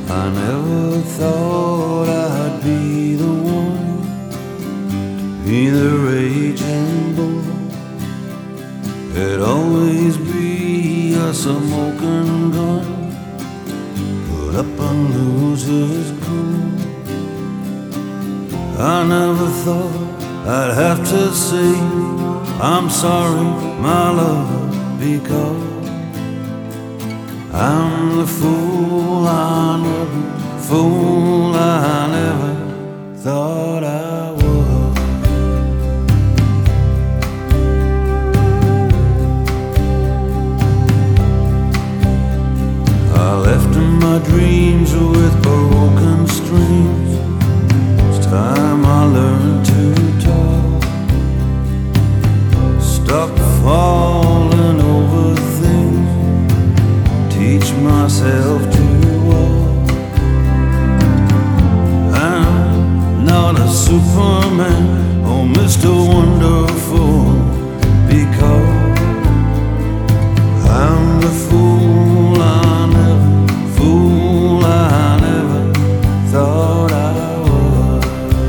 I never thought I'd be the one, be the raging bull. It'd always be a smoking gun, put up and lose his cool. I never thought I'd have to say I'm sorry, my love, because I'm the fool I never thought I was. I left in my dreams with broken strings. It's time I learned to talk. Stop falling over things, teach myself to walk. I'm not a Superman or Mr. Wonderful, because I'm the fool I never thought I was.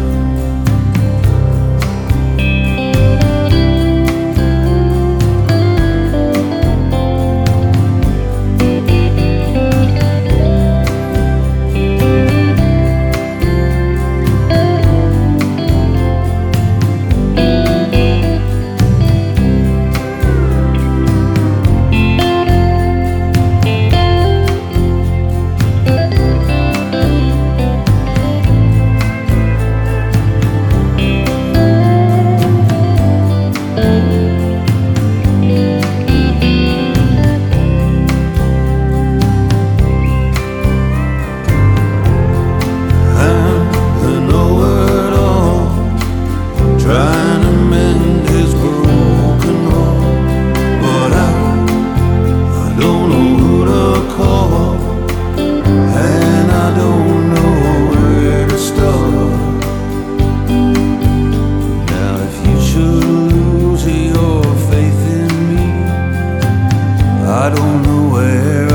Trying to mend his broken heart, but I don't know who to call, and I don't know where to start. Now if you should lose your faith in me, I don't know where